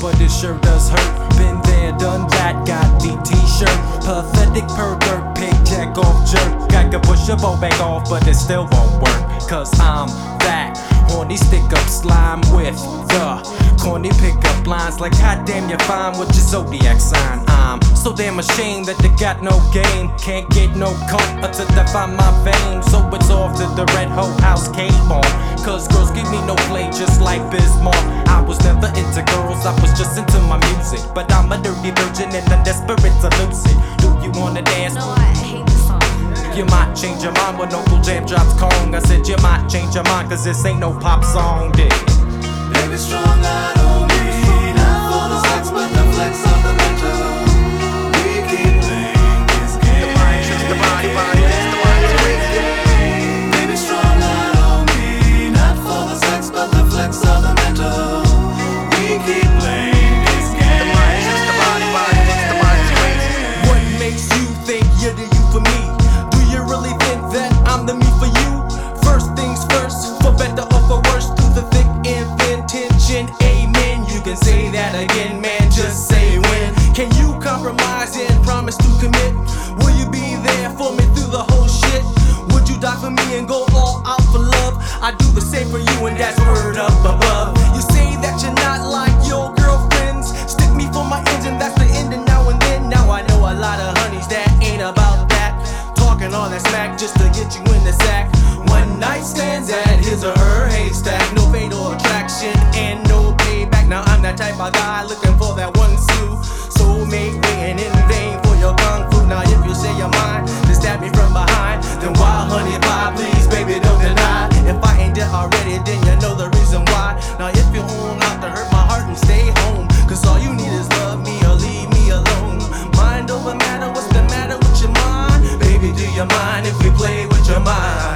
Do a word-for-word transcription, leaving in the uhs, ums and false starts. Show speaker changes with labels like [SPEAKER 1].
[SPEAKER 1] but it sure does hurt. Been there, done that, got me t-shirt. Pathetic pervert, pig jack off jerk. I can push a bow back off, but it still won't work. Cause I'm that horny stick up slime with the corny pickup lines. Like hot damn, you're fine with your zodiac sign. I'm so damn ashamed that they got no game. Can't get no cunt until they find my fame. So it's off to the red hoe house cave on. Cause girls give me no play just like Bismarck. I was never into girls, I was just into my music. But I'm a dirty virgin and I'm desperate to lose it. Do you wanna dance?
[SPEAKER 2] No, I hate the song.
[SPEAKER 1] You might change your mind when Uncle Jam drops Kong. I said you might change your mind cause this ain't no pop song, dig.
[SPEAKER 3] Baby, strong out on me, not for the sex but the flex of the mental. We keep playing this game. The body, body, the body, the body. Baby, strong out on me, not for the sex but the flex of the mental. We keep playing this game. The body, body, the body, the body.
[SPEAKER 1] What makes you think you're the you for me? Do you really think that I'm the me for you? First things first, for better or for worse, through the thick and thin tension, amen. You can say that again, man, just say when. Can you compromise and promise to commit? Will you be there for me through the whole shit? Would you die for me and go all out for love? I do the same for you and that's word up above. You say that you're not like your girlfriends. Stick me for my ends and that's the end and now and then. Now I know a lot of honeys that ain't about that. Talking all that smack just to get you in the sack. One night stands at his or her haystack. No fatal attraction and no payback. Now I'm that type of guy looking for that one Sue. Soulmate waiting in vain for your kung fu. Now if you say you're mine, then stab me from behind. Then why honey pie, please baby don't deny. If I ain't dead already then you know the reason why. Now if you're on out to hurt my heart and stay home. Cause all you need is love me or leave me alone. Mind over matter, what's the matter with your mind? Baby, do you mind if we play with your mind?